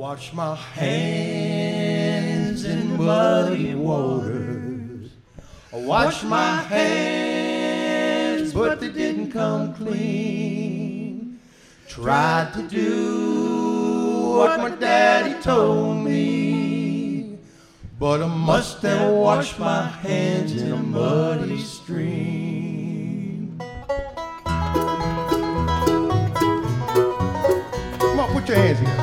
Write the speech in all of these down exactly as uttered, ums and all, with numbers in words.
Wash my hands in muddy waters. I washed my hands, but they didn't come clean. Tried to do what my daddy told me, but I must have washed my hands in a muddy stream. Come on, put your hands here.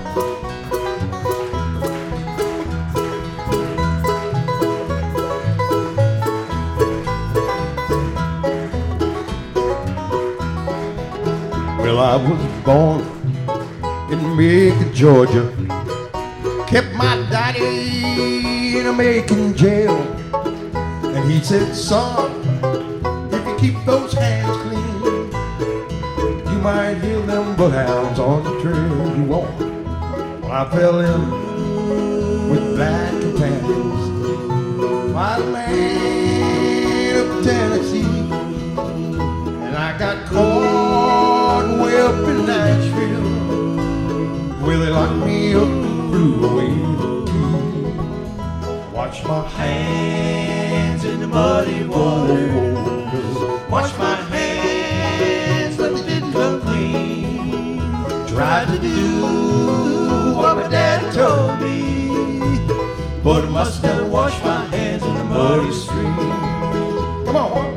Well, I was born in Macon, Georgia. Kept my daddy in a Macon jail. And he said, son, if you keep those hands clean, you might hear them bloodhounds on the trail you walk. Well, I fell in with black companions, wild man of Tennessee. And I got caught way up in Nashville, where they locked me up and flew away the key. Wash my hands in the muddy water. Wash my hands, but they didn't come clean. Tried to do what my daddy told me, but I must have washed my hands in the muddy stream. Come on.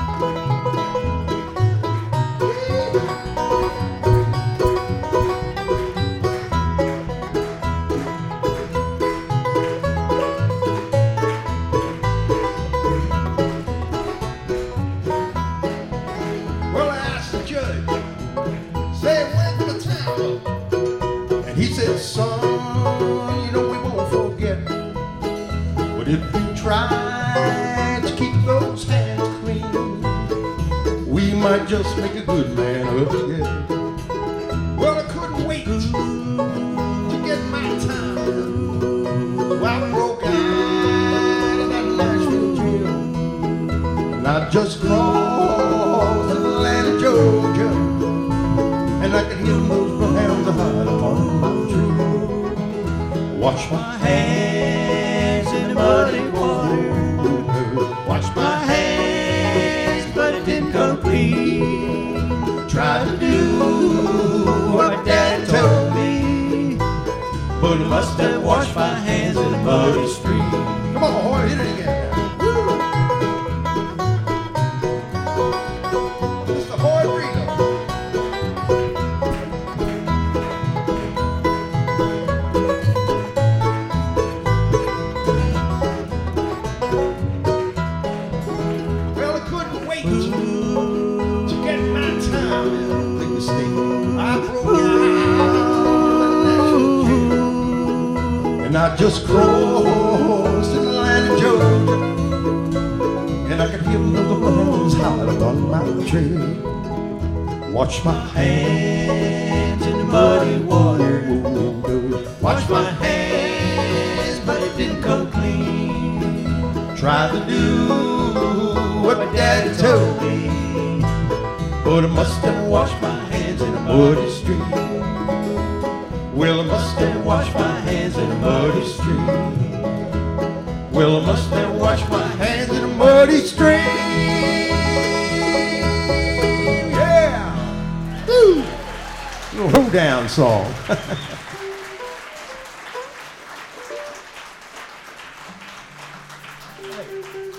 Son, you know we won't forget, but if we try to keep those hands clean, we might just make a good man of us yet. Well, I couldn't wait to get my time. Well, I broke out of that Nashville jail, and I just crossed Atlanta, Georgia, and I could hear those bloodhounds hide upon my tree. Wash my hands in the muddy water. Wash my hands, but it didn't come clean. Tried to do what my daddy told me, but I must have washed my hands in the muddy stream. Come on, boy, hit it again. Mister Hoy Reno. To get my time in the state, I broke out of Nashville jail, and I just crossed Atlanta, Georgia, and I could hear the bloodhounds hide upon my trail. Wash my hands in the muddy water. Wash my hands, but it didn't come clean. Tried to do what my daddy told me, but I must have washed my hands in a muddy stream. Well, I must have washed my hands in a muddy stream. Well, I must have washed my hands in a muddy stream. Yeah! Woo! Little hoedown song. Hey.